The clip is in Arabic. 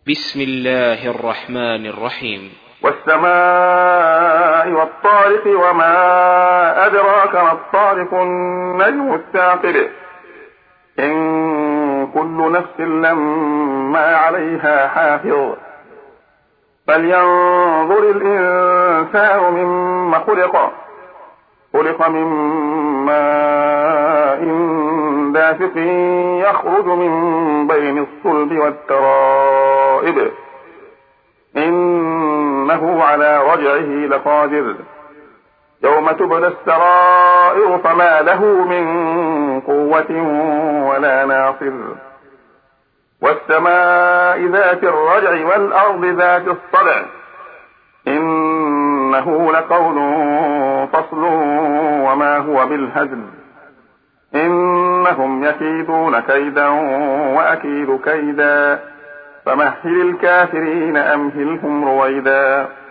بسم الله الرحمن الرحيم. والسماء والطارق وما أدراك ما الطارق النجم الثاقب إن كل نفس لما عليها حافظ فلينظر الإنسان مما خلق من ماء دافق يخرج من بين الصلب والترائب إنه على رجعه لقادر يوم تبلى السرائر فما له من قوة ولا ناصر والسماء ذات الرجع والأرض ذات الصدع إنه لقول فصل وما هو بالهزل إنهم يكيدون كيدا وأكيد كيدا فمهل الكافرين أمهلهم رويدا.